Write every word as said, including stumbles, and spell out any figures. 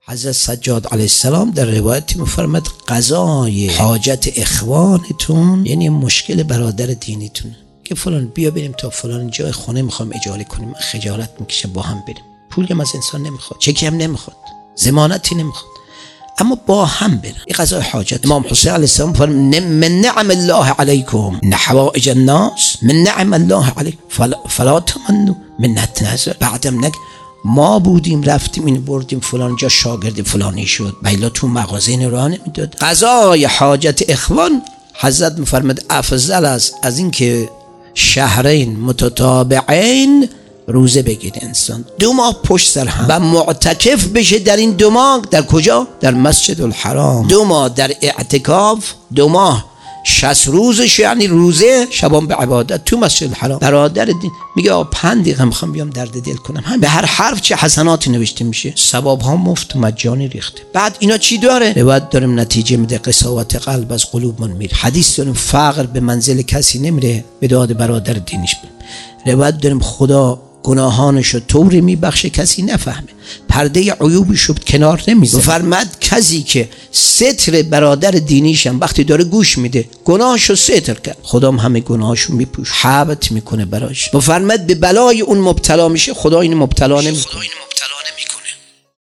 حضرت سجاد علیه السلام در روایتی میفرماد قضای حاجت اخوانتون یعنی مشکل برادر دینیتون که فلان بیا بریم تا فلان جای خونه میخوام اجاره کنیم، من خجالت میکشه با هم بریم، پولی هم از انسان نمیخواد، چکی هم نمیخواد، ضمانتی نمیخواد، اما با هم برن. این قضای حاجت. امام حسین علیه السلام فرمود من نعم الله علیکم نحوائج الناس من نعم الله علیکم فلا, فلا تمنوا منت نظر. بعدم نگ ما بودیم رفتیم این بردیم فلان جا شاگرد فلانی شد، بیلا تو مغازه این راه نمیداد. قضای حاجت اخوان حضرت میفرماد افضل است از این که شهرین متتابعین روزه بگیره انسان دو ماه پشت سر هم و معتکف بشه در این دو ماه. در کجا؟ در مسجد الحرام. دو ماه در اعتکاف، دو ماه شصت روزش یعنی روزه شبان به عبادت تو مسجد الحرام. برادر دین میگه پنج دقیقه میخوام بیام درد دل کنم، هم به هر حرف چه حسناتی نوشته میشه، ثواب ها مفت مجانی ریخته. بعد اینا چی داره؟ روایت داریم نتیجه میده قساوت قلب از قلوب من میره. حدیث داریم فقر به منزل کسی نمیره به داد برادر دینش بره. روایت داریم خدا گناهانشو طوری میبخشه کسی نفهمه، پرده عیوبشو کنار نمیذاره. فرمود کسی که ستر برادر دینیشم وقتی داره گوش میده گناهشو ستر کرد، خدا هم همه گناهشو میپوشه، حبت میکنه براش. فرمود به بلای اون مبتلا میشه، خدا این مبتلا نمیکنه.